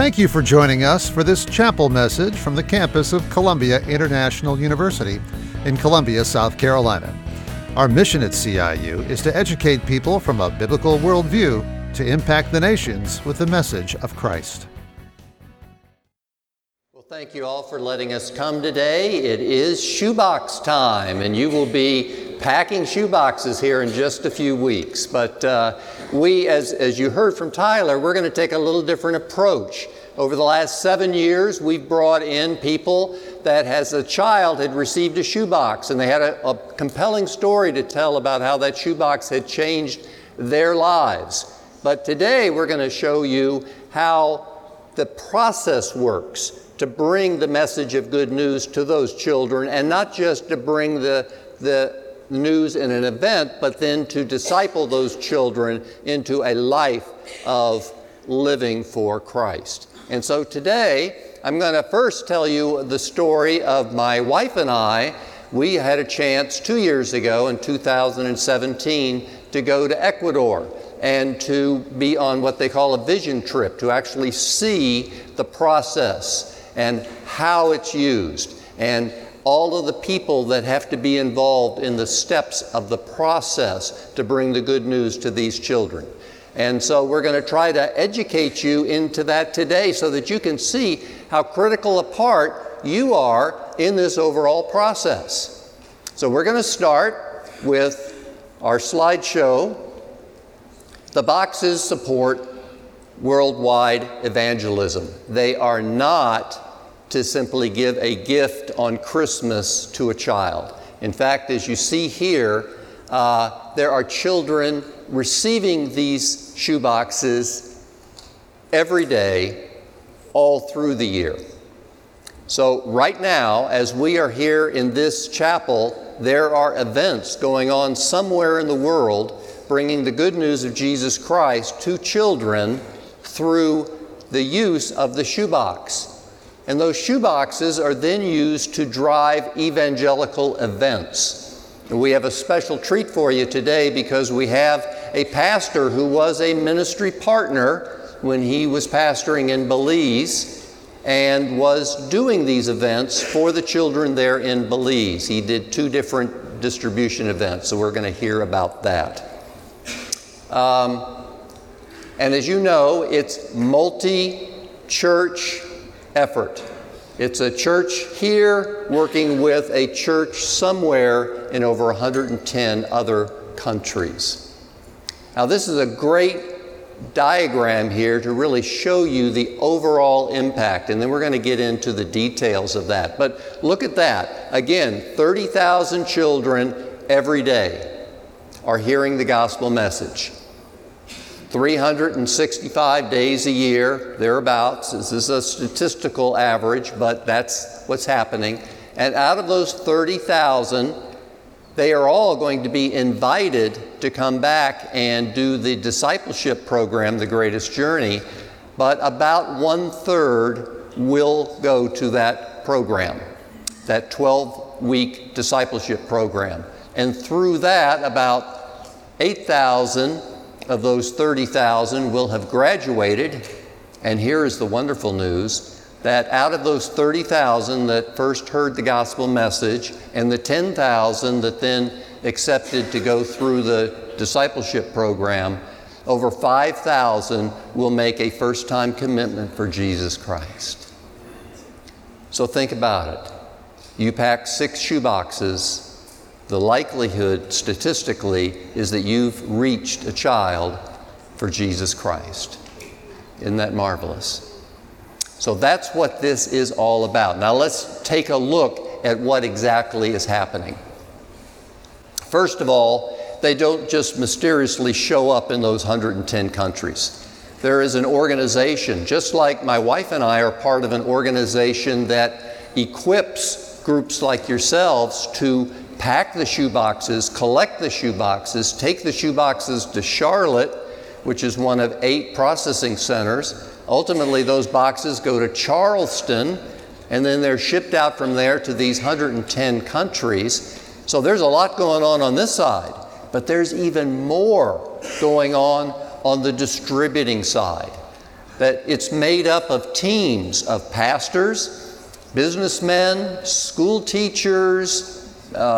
Thank you for joining us for this chapel message from the campus of Columbia International University in Columbia, South Carolina. Our mission at CIU is to educate people from a biblical worldview to impact the nations with the message of Christ. Well, thank you all for letting us come today. It is shoebox time, and you will be packing shoeboxes here in just a few weeks. But we, as you heard from Tyler, we're going to take a little different approach. Over the last 7 years, we've brought in people that as a child had received a shoebox, and they had a compelling story to tell about how that shoebox had changed their lives. But today we're going to show you how the process works to bring the message of good news to those children, and not just to bring the news in an event, but then to disciple those children into a life of living for Christ. And so today, I'm going to first tell you the story of my wife and I. We had a chance 2 years ago in 2017 to go to Ecuador and to be on what they call a vision trip, to actually see the process and how it's used, and all of the people that have to be involved in the steps of the process to bring the good news to these children. And so we're going to try to educate you into that today so that you can see how critical a part you are in this overall process. So we're going to start with our slideshow. The boxes support worldwide evangelism. They are not to simply give a gift on Christmas to a child. In fact, as you see here, there are children receiving these shoeboxes every day, all through the year. So right now, as we are here in this chapel, there are events going on somewhere in the world bringing the good news of Jesus Christ to children through the use of the shoebox. And those shoeboxes are then used to drive evangelical events. And we have a special treat for you today because we have a pastor who was a ministry partner when he was pastoring in Belize and was doing these events for the children there in Belize. He did 2 different distribution events, so we're going to hear about that. And as you know, it's multi-church effort. It's a church here working with a church somewhere in over 110 other countries. Now, this is a great diagram here to really show you the overall impact, and then we're going to get into the details of that. But look at that. Again, 30,000 children every day are hearing the gospel message. 365 days a year, thereabouts. This is a statistical average, but that's what's happening. And out of those 30,000, they are all going to be invited to come back and do the discipleship program, The Greatest Journey, but about 1/3 will go to that program, that 12-week discipleship program. And through that, about 8,000 of those 30,000 will have graduated. And here is the wonderful news, that out of those 30,000 that first heard the gospel message and the 10,000 that then accepted to go through the discipleship program, over 5,000 will make a first-time commitment for Jesus Christ. So think about it. You pack 6 shoeboxes. The likelihood, statistically, is that you've reached a child for Jesus Christ. Isn't that marvelous? So that's what this is all about. Now let's take a look at what exactly is happening. First of all, they don't just mysteriously show up in those 110 countries. There is an organization, just like my wife and I are part of an organization that equips groups like yourselves to pack the shoeboxes, collect the shoeboxes, take the shoeboxes to Charlotte, which is one of 8 processing centers. Ultimately, those boxes go to Charleston, and then they're shipped out from there to these 110 countries. So there's a lot going on this side, but there's even more going on the distributing side. that it's made up of teams of pastors, businessmen, school teachers,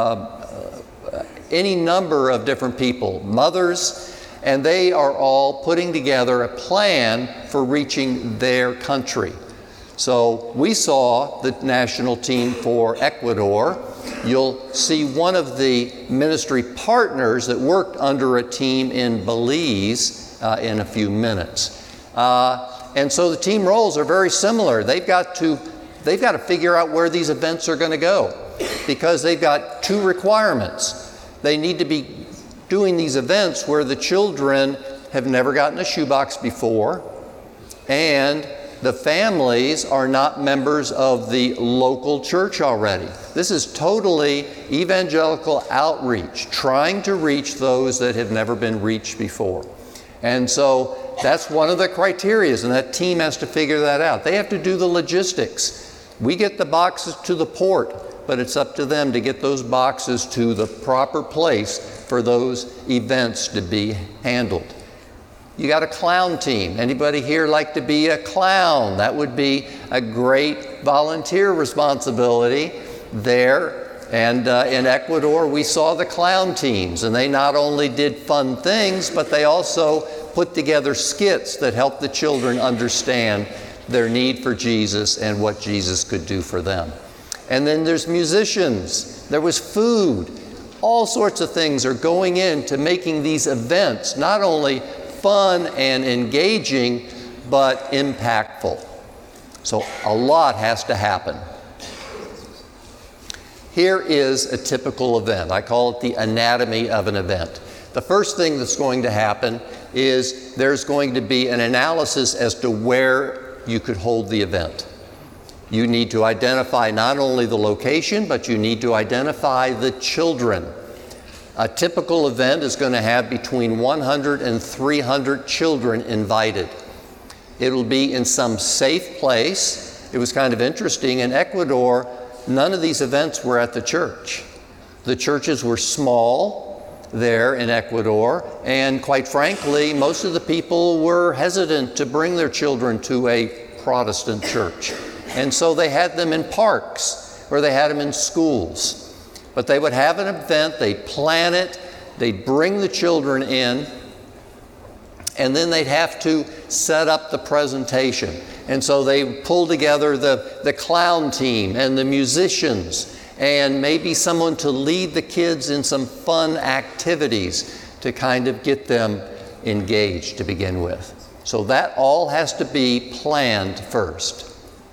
any number of different people, mothers, and they are all putting together a plan for reaching their country. So we saw the national team for Ecuador. You'll see one of the ministry partners that worked under a team in Belize in a few minutes. And so the team roles are very similar. They've got to figure out where these events are going to go, because they've got two requirements. They need to be doing these events where the children have never gotten a shoebox before, and the families are not members of the local church already. This is totally evangelical outreach, trying to reach those that have never been reached before. And so that's one of the criteria, and that team has to figure that out. They have to do the logistics. We get the boxes to the port, but it's up to them to get those boxes to the proper place for those events to be handled. You got a clown team. Anybody here like to be a clown? That would be a great volunteer responsibility there. And in Ecuador, we saw the clown teams, and they not only did fun things, but they also put together skits that helped the children understand their need for Jesus and what Jesus could do for them. And then there's musicians. There was food. All sorts of things are going into making these events not only fun and engaging, but impactful. So a lot has to happen. Here is a typical event. I call it the anatomy of an event. The first thing that's going to happen is there's going to be an analysis as to where you could hold the event. You need to identify not only the location, but you need to identify the children. A typical event is going to have between 100 and 300 children invited. It'll be in some safe place. It was kind of interesting. In Ecuador, none of these events were at the church. The churches were small there in Ecuador, and quite frankly, most of the people were hesitant to bring their children to a Protestant church. And so they had them in parks, or they had them in schools. But they would have an event, they'd plan it, they'd bring the children in, and then they'd have to set up the presentation. And so they pull together the clown team and the musicians, and maybe someone to lead the kids in some fun activities to kind of get them engaged to begin with. So that all has to be planned first.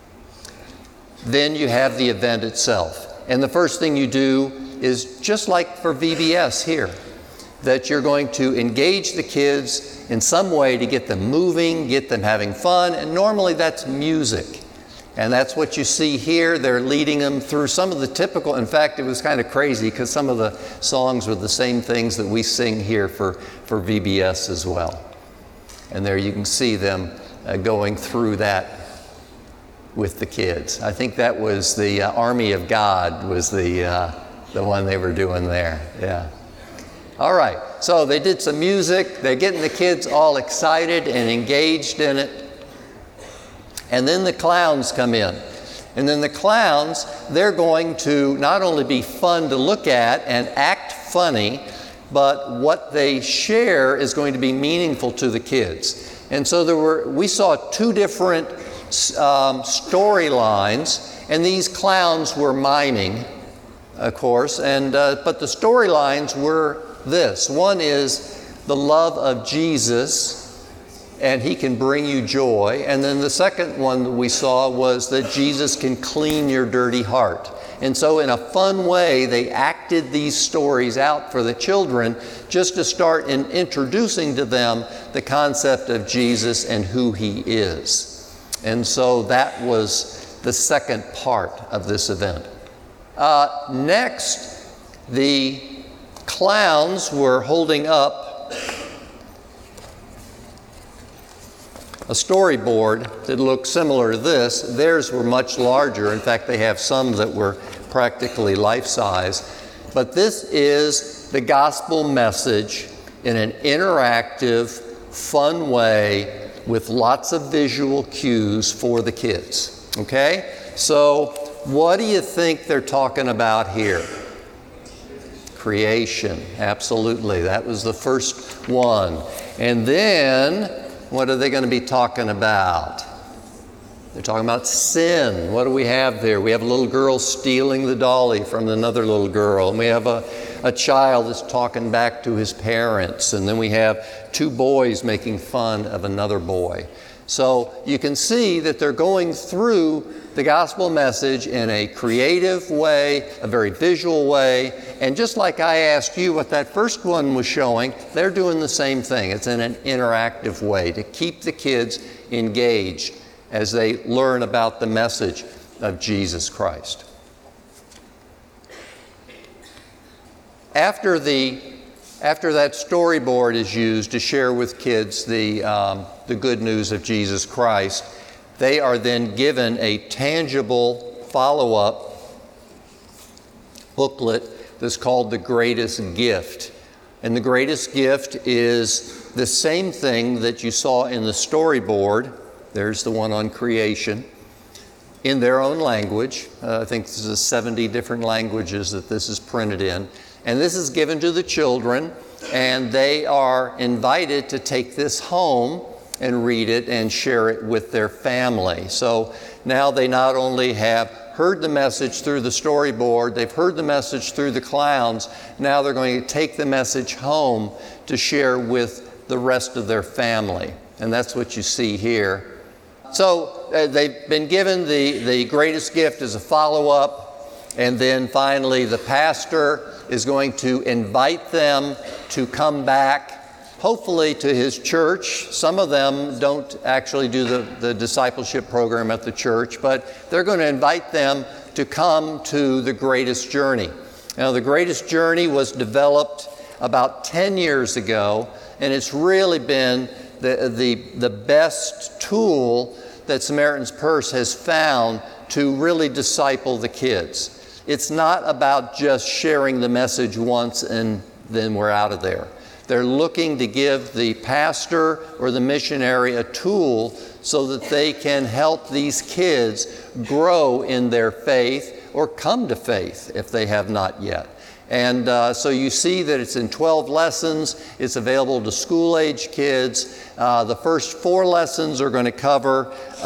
Then you have the event itself. And the first thing you do is just like for VBS here, that you're going to engage the kids in some way to get them moving, get them having fun, and normally that's music. And that's what you see here. They're leading them through some of the typical, in fact, it was kind of crazy because some of the songs were the same things that we sing here for VBS as well. And there you can see them going through that with the kids. I think that was the Army of God was the one they were doing there. Yeah. All right. So they did some music. They're getting the kids all excited and engaged in it. And then the clowns come in. And then the clowns, they're going to not only be fun to look at and act funny, but what they share is going to be meaningful to the kids. And so we saw two different storylines, and these clowns were miming, of course, but the storylines were this. One is the love of Jesus, and he can bring you joy. And then the second one that we saw was that Jesus can clean your dirty heart. And so in a fun way, they acted these stories out for the children just to start in introducing to them the concept of Jesus and who he is. And so that was the second part of this event. Next, the clowns were holding up a storyboard that looked similar to this. Theirs were much larger. In fact, they have some that were practically life-size. But this is the gospel message in an interactive, fun way with lots of visual cues for the kids. Okay? So what do you think they're talking about here? Creation, absolutely. That was the first one. And then, what are they going to be talking about? They're talking about sin. What do we have there? We have a little girl stealing the dolly from another little girl. And we have a child that's talking back to his parents. And then we have two boys making fun of another boy. So you can see that they're going through the gospel message in a creative way, a very visual way. And just like I asked you what that first one was showing, they're doing the same thing. It's in an interactive way to keep the kids engaged as they learn about the message of Jesus Christ. After that storyboard is used to share with kids the good news of Jesus Christ, they are then given a tangible follow-up booklet that's called The Greatest Gift. And the greatest gift is the same thing that you saw in the storyboard. There's the one on creation, in their own language. I think this is 70 different languages that this is printed in. And this is given to the children, and they are invited to take this home and read it and share it with their family. So now they not only have heard the message through the storyboard, they've heard the message through the clowns, now they're going to take the message home to share with the rest of their family. And that's what you see here. So they've been given the greatest gift as a follow-up, and then finally the pastor is going to invite them to come back, hopefully to his church. Some of them don't actually do the discipleship program at the church, but they're going to invite them to come to the Greatest Journey. Now, the Greatest Journey was developed about 10 years ago, and it's really been the best tool that Samaritan's Purse has found to really disciple the kids. It's not about just sharing the message once and then we're out of there. They're looking to give the pastor or the missionary a tool so that they can help these kids grow in their faith or come to faith if they have not yet. And so you see that it's in 12 lessons. It's available to school-age kids. The first 4 lessons are going to cover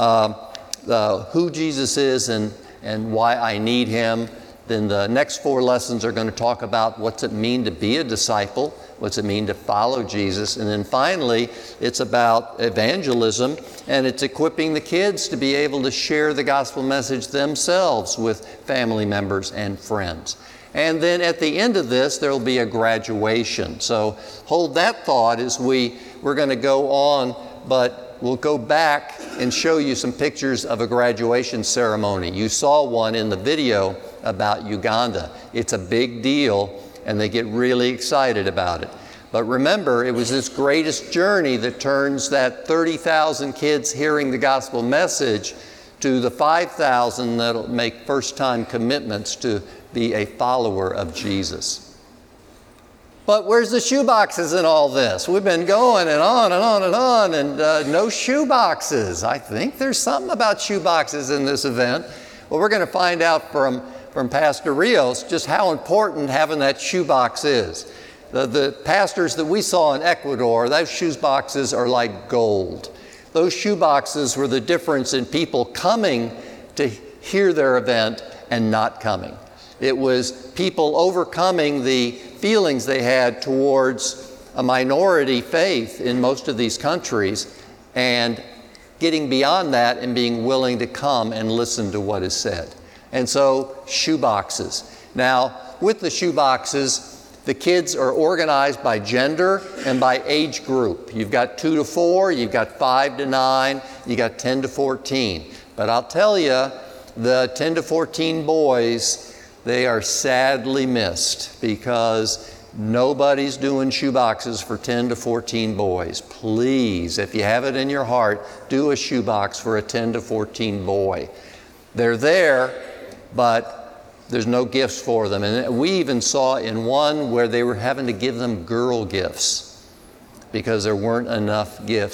who Jesus is and why I need Him. Then the next 4 lessons are going to talk about what's it mean to be a disciple, what's it mean to follow Jesus. And then finally, it's about evangelism, and it's equipping the kids to be able to share the gospel message themselves with family members and friends. And then at the end of this, there will be a graduation. So hold that thought as we're going to go on, but we'll go back and show you some pictures of a graduation ceremony. You saw one in the video about Uganda. It's a big deal, and they get really excited about it. But remember, it was this greatest journey that turns that 30,000 kids hearing the gospel message to the 5,000 that'll make first-time commitments to be a follower of Jesus. But where's the shoeboxes in all this? We've been going and on and on and on, and no shoeboxes. I think there's something about shoeboxes in this event. Well, we're going to find out from Pastor Rios just how important having that shoebox is. The pastors that we saw in Ecuador, those shoeboxes are like gold. Those shoeboxes were the difference in people coming to hear their event and not coming. It was people overcoming the feelings they had towards a minority faith in most of these countries and getting beyond that and being willing to come and listen to what is said. And so, shoeboxes. Now, with the shoeboxes, the kids are organized by gender and by age group. You've got 2 to 4, you've got 5 to 9, you've got 10 to 14. But I'll tell you, the 10 to 14 boys, they are sadly missed because nobody's doing shoeboxes for 10 to 14 boys. Please, if you have it in your heart, do a shoebox for a 10 to 14 boy. They're there, but there's no gifts for them. And we even saw in one where they were having to give them girl gifts because there weren't enough gifts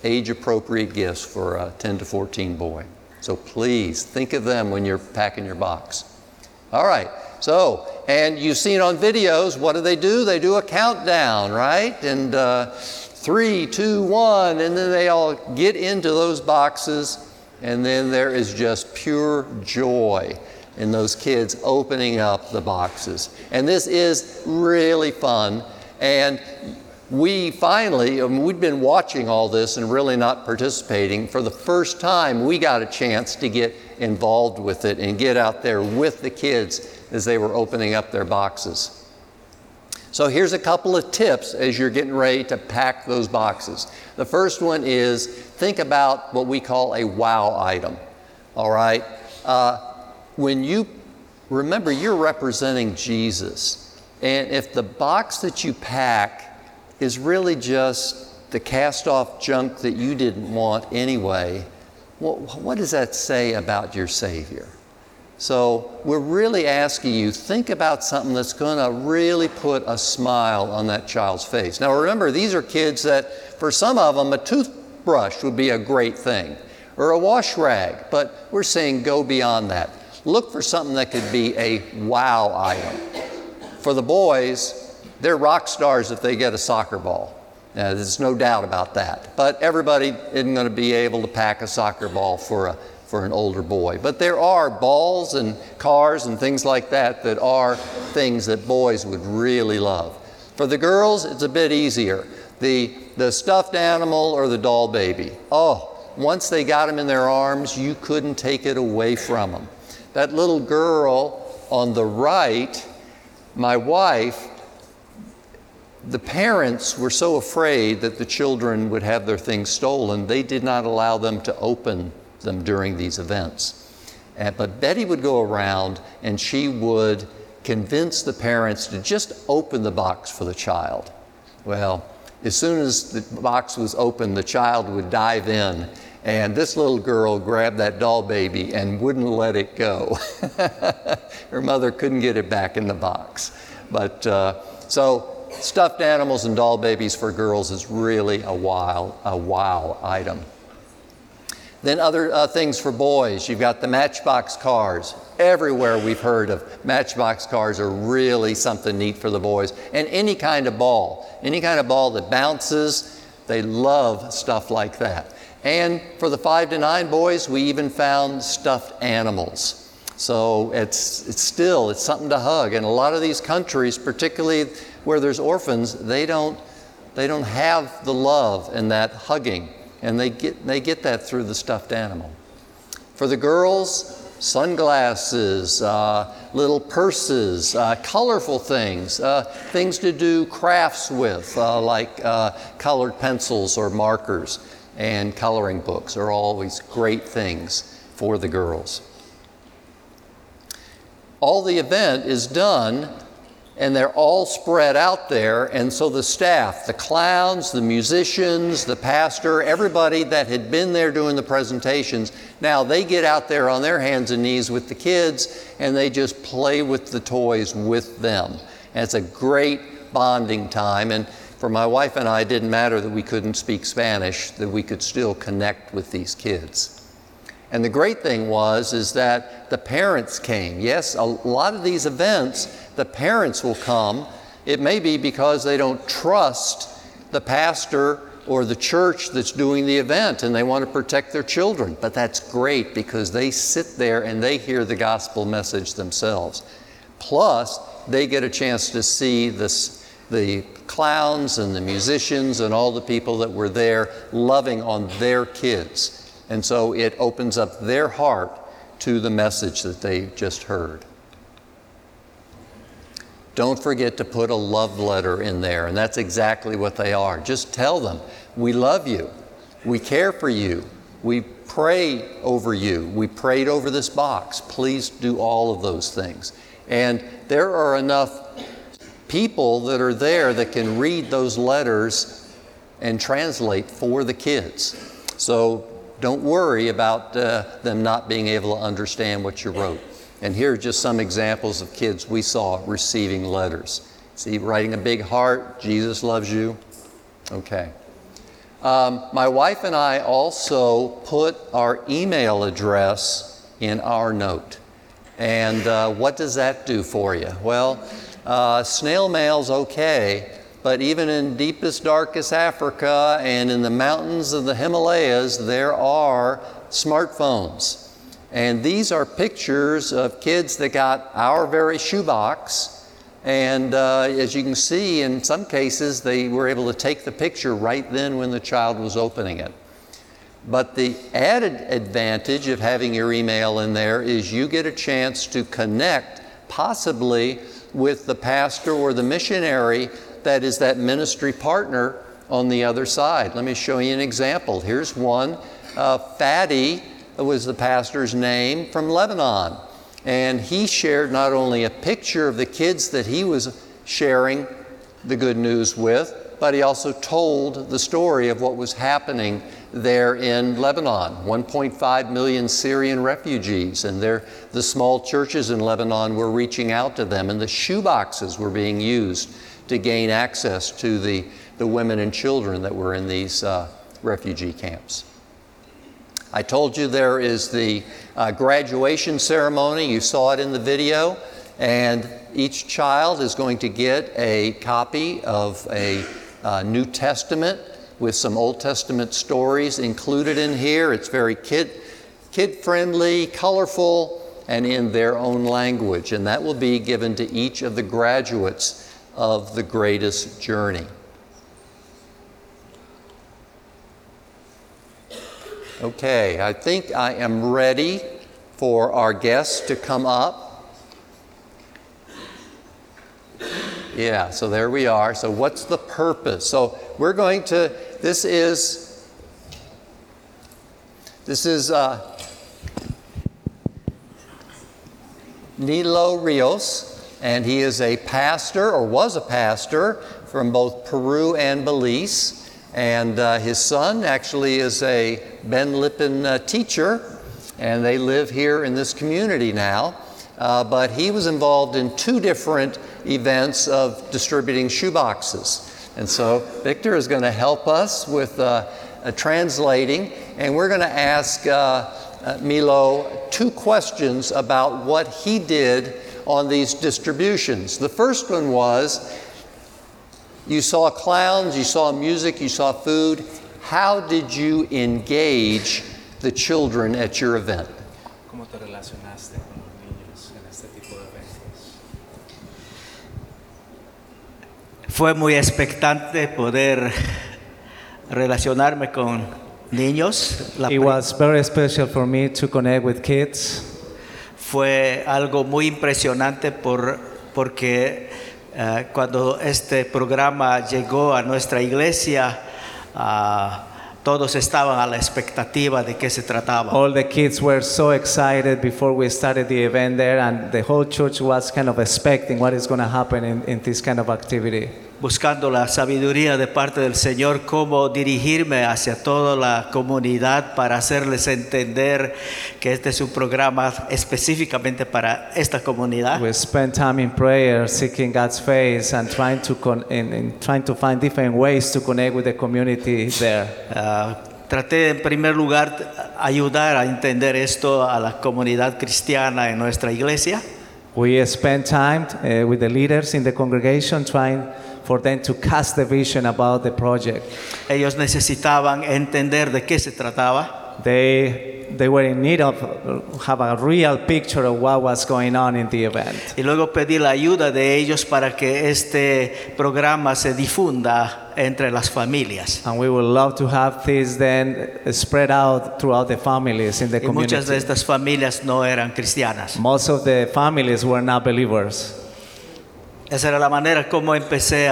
age-appropriate gifts for a 10 to 14 boy. So please think of them when you're packing your box. All right, so, and you've seen on videos, what do? They do a countdown, right? And 3, 2, 1, and then they all get into those boxes, and then there is just pure joy in those kids opening up the boxes. And this is really fun. And we finally, we'd been watching all this and really not participating. For the first time, we got a chance to get involved with it and get out there with the kids as they were opening up their boxes. So here's a couple of tips as you're getting ready to pack those boxes. The first one is think about what we call a wow item. All right? When you remember, you're representing Jesus. And if the box that you pack is really just the cast-off junk that you didn't want anyway, what does that say about your Savior? So we're really asking you, think about something that's going to really put a smile on that child's face. Now remember, these are kids that, for some of them, a toothbrush would be a great thing, or a wash rag, but we're saying go beyond that. Look for something that could be a wow item. For the boys, they're rock stars if they get a soccer ball. There's no doubt about that. But everybody isn't going to be able to pack a soccer ball for an older boy. But there are balls and cars and things like that that are things that boys would really love. For the girls, it's a bit easier. The stuffed animal or the doll baby. Oh, once they got them in their arms, you couldn't take it away from them. That little girl on the right, my wife, the parents were so afraid that the children would have their things stolen, they did not allow them to open them during these events. But Betty would go around and she would convince the parents to just open the box for the child. Well, as soon as the box was open, the child would dive in, and this little girl grabbed that doll baby and wouldn't let it go. Her mother couldn't get it back in the box. But so stuffed animals and doll babies for girls is really a wow item. Then other things for boys. You've got the Matchbox cars. Everywhere we've heard of Matchbox cars are really something neat for the boys. And any kind of ball that bounces, they love stuff like that. And for the 5 to 9 boys, we even found stuffed animals. So it's something to hug. And a lot of these countries, particularly where there's orphans, they don't have the love and that hugging. And they get that through the stuffed animal. For the girls, sunglasses, little purses, colorful things, things to do crafts with, like colored pencils or markers, and coloring books are always great things for the girls. All the event is done, and they're all spread out there, and so the staff, the clowns, the musicians, the pastor, everybody that had been there doing the presentations, now they get out there on their hands and knees with the kids, and they just play with the toys with them. And it's a great bonding time, and for my wife and I, it didn't matter that we couldn't speak Spanish, that we could still connect with these kids. And the great thing is that the parents came. Yes, a lot of these events, the parents will come. It may be because they don't trust the pastor or the church that's doing the event and they want to protect their children. But that's great because they sit there and they hear the gospel message themselves. Plus, they get a chance to see the clowns and the musicians and all the people that were there loving on their kids. And so it opens up their heart to the message that they just heard. Don't forget to put a love letter in there, and that's exactly what they are. Just tell them, we love you, we care for you, we pray over you, we prayed over this box. Please do all of those things. And there are enough people that are there that can read those letters and translate for the kids. So don't worry about them not being able to understand what you wrote. And here are just some examples of kids we saw receiving letters. See, writing a big heart, Jesus loves you. Okay. My wife and I also put our email address in our note. And what does that do for you? Well, snail mail's okay, but even in deepest, darkest Africa and in the mountains of the Himalayas, there are smartphones. And these are pictures of kids that got our very shoebox. And as you can see, in some cases, they were able to take the picture right then when the child was opening it. But the added advantage of having your email in there is you get a chance to connect possibly with the pastor or the missionary that is that ministry partner on the other side. Let me show you an example. Here's one. Fadi was the pastor's name from Lebanon. And he shared not only a picture of the kids that he was sharing the good news with, but he also told the story of what was happening there in Lebanon. 1.5 million Syrian refugees, and the small churches in Lebanon were reaching out to them, and the shoeboxes were being used to gain access to the women and children that were in these refugee camps. I told you there is the graduation ceremony. You saw it in the video. And each child is going to get a copy of a New Testament with some Old Testament stories included in here. It's very kid-friendly, colorful, and in their own language. And that will be given to each of the graduates of the Greatest Journey. Okay, I think I am ready for our guests to come up. Yeah, so there we are. So what's the purpose? So we're going to, this is Nilo Rios, and he is a pastor, or was a pastor, from both Peru and Belize. And his son actually is a Ben Lippen teacher, and they live here in this community now. But he was involved in 2 different events of distributing shoeboxes. And so Victor is going to help us with translating, and we're going to ask Milo 2 questions about what he did on these distributions. The first one was, you saw clowns, you saw music, you saw food. How did you engage the children at your event? ¿Cómo te relacionaste con los niños en este tipo de eventos? Fue muy expectante poder relacionarme con niños. It was very special for me to connect with kids. Fue algo muy impresionante porque cuando este programa llegó a nuestra iglesia, todos estaban a la expectativa de qué se trataba. All the kids were so excited before we started the event there, and the whole church was kind of expecting what is going to happen in this kind of activity. Buscando la sabiduría de parte del Señor, cómo dirigirme hacia toda la comunidad para hacerles entender que este es un programa específicamente para esta comunidad. We spent time in prayer, seeking God's face, and trying to find different ways to connect with the community there. Traté en primer lugar ayudar a entender esto a la comunidad cristiana en nuestra iglesia. We spent time with the leaders in the congregation trying for them to cast the vision about the project. Ellos necesitaban entender de qué se trataba. They were in need of have a real picture of what was going on in the event. Y luego pedí la ayuda de ellos para que este programa se difunda entre las familias. And we would love to have this then spread out throughout the families in the Y community. muchas de estas familias no eran cristianas. Most of the families were not believers. Esa era la manera como empecé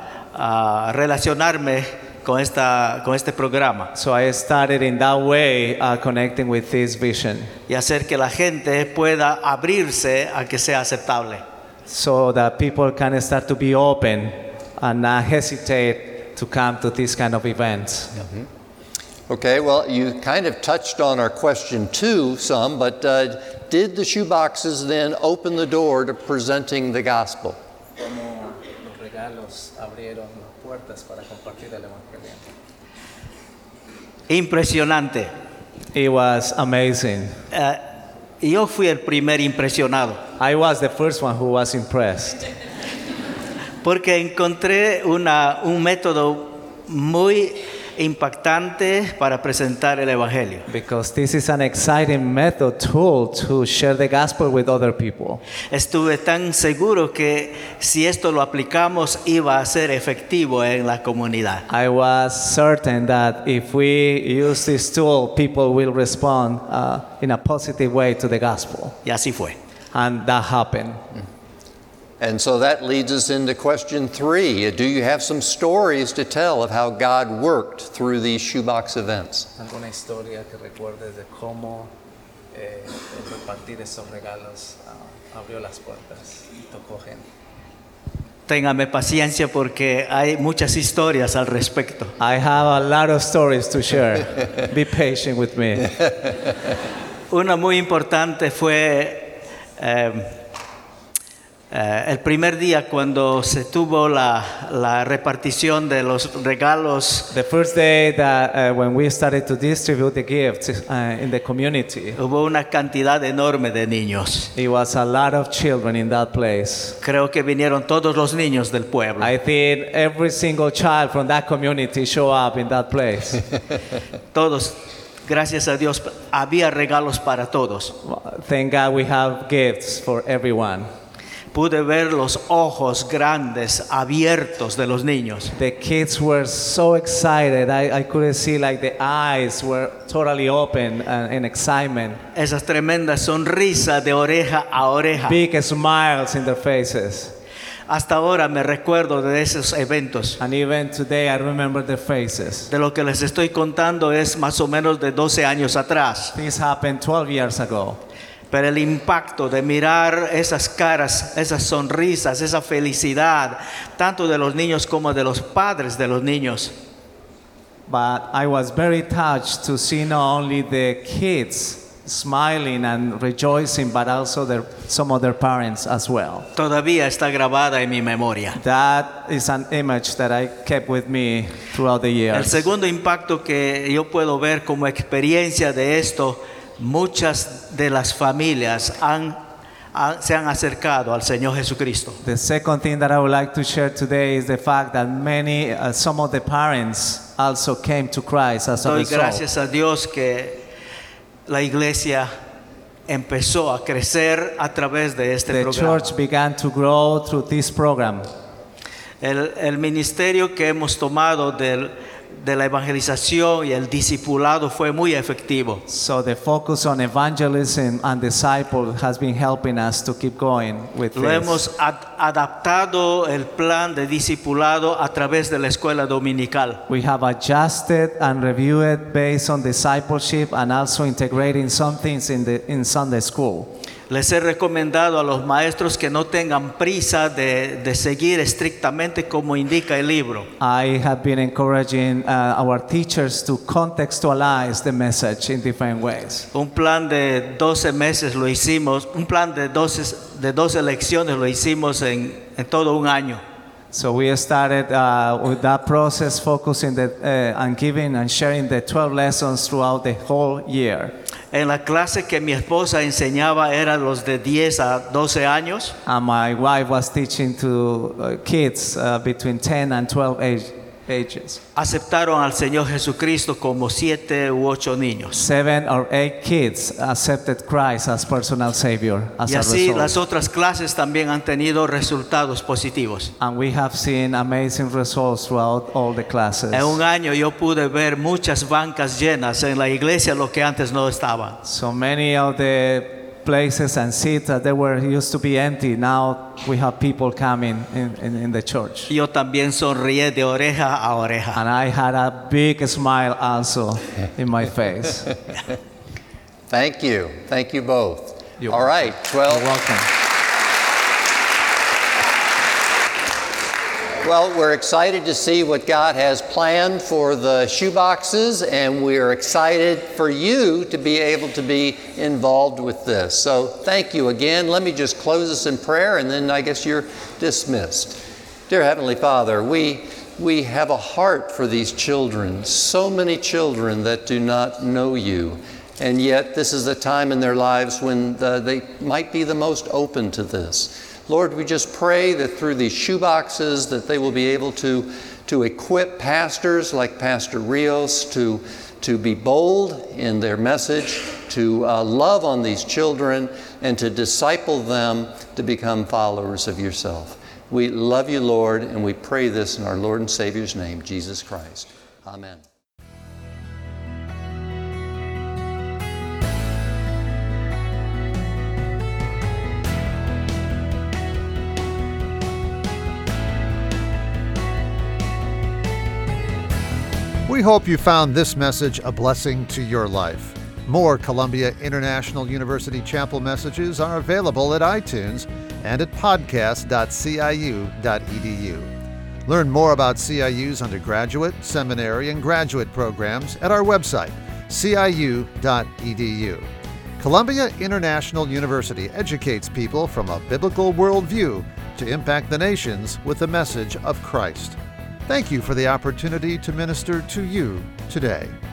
a relacionarme con este programa. So I started in that way connecting with this vision. Y hacer que la gente pueda abrirse a que sea aceptable. So that people can start to be open and not hesitate to come to these kind of events. Mm-hmm. Okay, well, you kind of touched on our question 2 some, but did the shoeboxes then open the door to presenting the gospel? Cómo los regalos abrieron las puertas para compartir el evangelio. Impresionante. It was amazing. Yo fui el primer impresionado. I was the first one who was impressed Porque encontré un método muy impactante para presentar el Evangelio. because this is an exciting method tool to share the gospel with other people. Estuve tan seguro que si esto lo aplicamos iba a ser efectivo en la comunidad. I was certain that if we use this tool, people will respond in a positive way to the gospel. Y así fue. And that happened. And so that leads us into question 3. Do you have some stories to tell of how God worked through these shoebox events? ¿Alguna historia que recuerdes de cómo el repartir esos regalos abrió las puertas y tocó gente? Téngame paciencia porque hay muchas historias al respecto. I have a lot of stories to share. Be patient with me. Una muy importante fue el primer día cuando se tuvo la repartición de los regalos. The first day that when we started to distribute the gifts in the community, Hubo una cantidad enorme de niños. it was a lot of children in that place. Creo que vinieron todos los niños del pueblo. I think every single child from that community show up in that place. Todos, gracias a Dios, había regalos para todos. Thank God we have gifts for everyone. Pude ver los ojos grandes abiertos de los niños. The kids were so excited. I couldn't see, like, the eyes were totally open in excitement. Esas tremendas sonrisas de oreja a oreja. Big smiles in their faces. Hasta ahora me recuerdo de esos eventos. And even today I remember their faces. De lo que les estoy contando es más o menos de 12 años atrás. This happened 12 years ago. Pero el impacto de mirar esas caras, esas sonrisas, esa felicidad, tanto de los niños como de los padres de los niños. But I was very touched to see not only the kids smiling and rejoicing, but also some of their parents as well. Todavía está grabada en mi memoria. That is an image that I kept with me throughout the El years. segundo impacto que yo puedo ver como experiencia de esto, muchas de las familias se han acercado al Señor Jesucristo. The second thing that I would like to share today is the fact that some of the parents also came to Christ as a Doy result. gracias a Dios que la iglesia empezó a crecer a través de este The programa. church began to grow through this program. El ministerio que hemos tomado de la evangelización y el discipulado fue muy efectivo. So the focus on evangelism and disciple has been helping us to keep going with Lo this. hemos adaptado el plan de discipulado a través de la escuela dominical. We have adjusted and reviewed it based on discipleship and also integrating some things in Sunday school. Les he recomendado a los maestros que no tengan prisa de seguir estrictamente como indica el libro. I have been encouraging our teachers to contextualize the message in different ways. Un plan de 12 meses lo hicimos, un plan de 12 lecciones lo hicimos en todo un año. So we started with that process, focusing on giving and sharing the 12 lessons throughout the whole year. En la clase que mi esposa enseñaba eran los de 10 a 12 años. And my wife was teaching to kids between 10 and 12 ages. Aceptaron al Señor Jesucristo como 7 u 8 niños. 7 or 8 kids accepted Christ as personal Savior as Y a así result. las otras clases también han tenido resultados positivos. And we have seen amazing results throughout all the classes. En un año yo pude ver muchas bancas llenas en la iglesia, lo que antes no estaba. So many of the places and seats that they were used to be empty, now we have people coming in the church. Yo también sonreí de oreja a oreja. And I had a big smile also in my face. Thank you. Thank you both. You're All right. You're Well, we're excited to see what God has planned for the shoeboxes, and we're excited for you to be able to be involved with this. So thank you again. Let me just close us in prayer, and then I guess you're dismissed. Dear Heavenly Father, we we have a heart for these children, so many children that do not know you. And yet this is a time in their lives when they might be the most open to this. Lord, we just pray that through these shoeboxes that they will be able to equip pastors like Pastor Rios to be bold in their message, to love on these children, and to disciple them to become followers of yourself. We love you, Lord, and we pray this in our Lord and Savior's name, Jesus Christ. Amen. We hope you found this message a blessing to your life. More Columbia International University Chapel messages are available at iTunes and at podcast.ciu.edu. Learn more about CIU's undergraduate, seminary, and graduate programs at our website, ciu.edu. Columbia International University educates people from a biblical worldview to impact the nations with the message of Christ. Thank you for the opportunity to minister to you today.